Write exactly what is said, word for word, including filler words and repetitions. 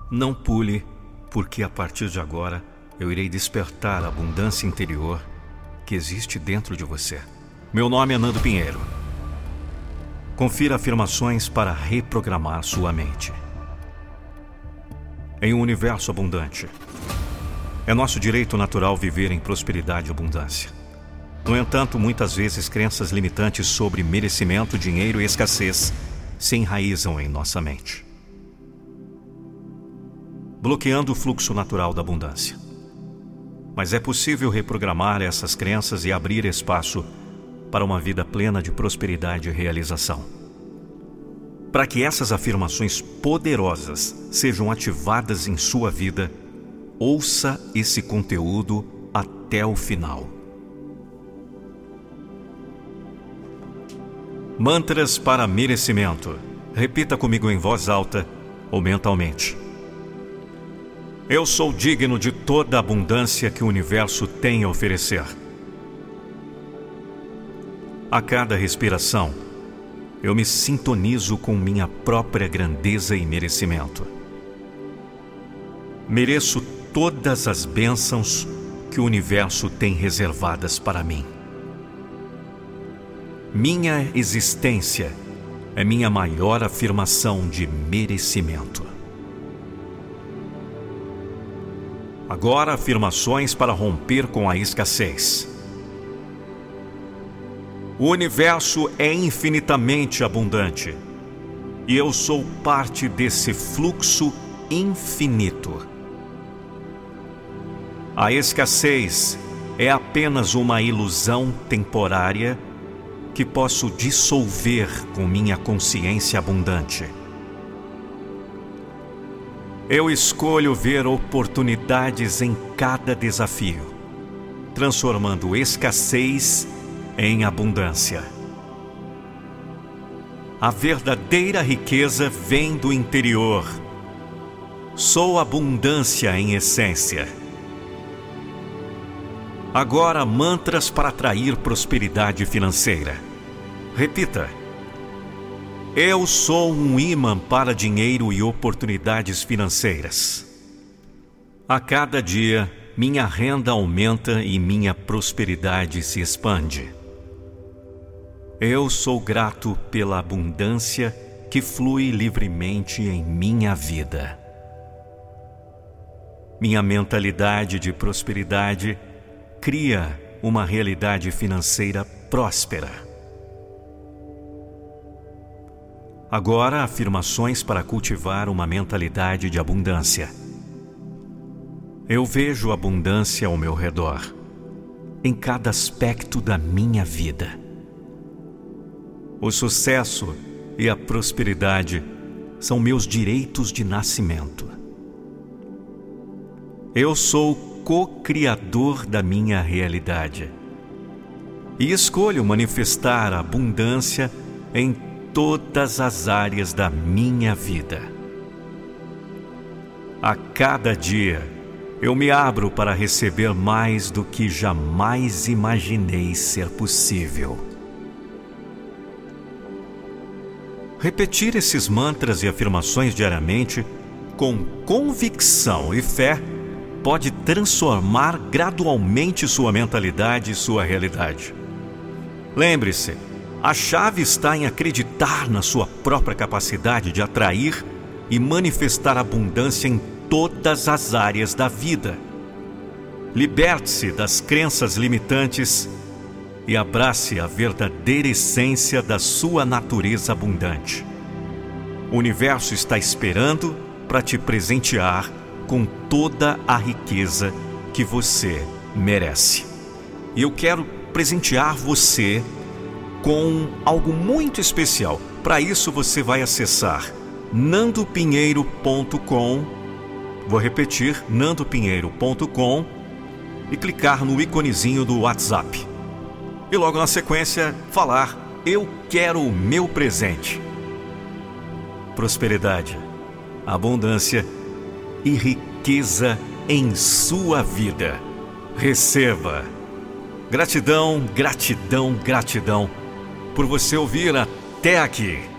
Não pule, porque a partir de agora eu irei despertar a abundância interior que existe dentro de você. Meu nome é Nando Pinheiro. Confira afirmações para reprogramar sua mente. Em um universo abundante, é nosso direito natural viver em prosperidade e abundância. No entanto, muitas vezes crenças limitantes sobre merecimento, dinheiro e escassez se enraizam em nossa mente, bloqueando o fluxo natural da abundância. Mas é possível reprogramar essas crenças e abrir espaço para uma vida plena de prosperidade e realização. Para que essas afirmações poderosas sejam ativadas em sua vida, ouça esse conteúdo até o final. Mantras para merecimento. Repita comigo em voz alta ou mentalmente. Eu sou digno de toda a abundância que o universo tem a oferecer. A cada respiração, eu me sintonizo com minha própria grandeza e merecimento. Mereço todas as bênçãos que o universo tem reservadas para mim. Minha existência é minha maior afirmação de merecimento. Agora, afirmações para romper com a escassez. O universo é infinitamente abundante e eu sou parte desse fluxo infinito. A escassez é apenas uma ilusão temporária que posso dissolver com minha consciência abundante. Eu escolho ver oportunidades em cada desafio, transformando escassez em abundância. A verdadeira riqueza vem do interior. Sou abundância em essência. Agora, mantras para atrair prosperidade financeira. Repita. Eu sou um imã para dinheiro e oportunidades financeiras. A cada dia, minha renda aumenta e minha prosperidade se expande. Eu sou grato pela abundância que flui livremente em minha vida. Minha mentalidade de prosperidade cria uma realidade financeira próspera. Agora, afirmações para cultivar uma mentalidade de abundância. Eu vejo abundância ao meu redor, em cada aspecto da minha vida. O sucesso e a prosperidade são meus direitos de nascimento. Eu sou co-criador da minha realidade e escolho manifestar a abundância em todas as áreas da minha vida. A cada dia, eu me abro para receber mais do que jamais imaginei ser possível. Repetir esses mantras e afirmações diariamente, com convicção e fé, pode transformar gradualmente sua mentalidade e sua realidade. Lembre-se, a chave está em acreditar na sua própria capacidade de atrair e manifestar abundância em todas as áreas da vida. Liberte-se das crenças limitantes e abrace a verdadeira essência da sua natureza abundante. O universo está esperando para te presentear com toda a riqueza que você merece. E eu quero presentear você com algo muito especial. Para isso, você vai acessar nando pinheiro ponto com. Vou repetir, nando pinheiro ponto com e clicar no íconezinho do WhatsApp. E logo na sequência, falar: eu quero o meu presente. Prosperidade, abundância e riqueza em sua vida. Receba. Gratidão, gratidão, gratidão por você ouvir até aqui.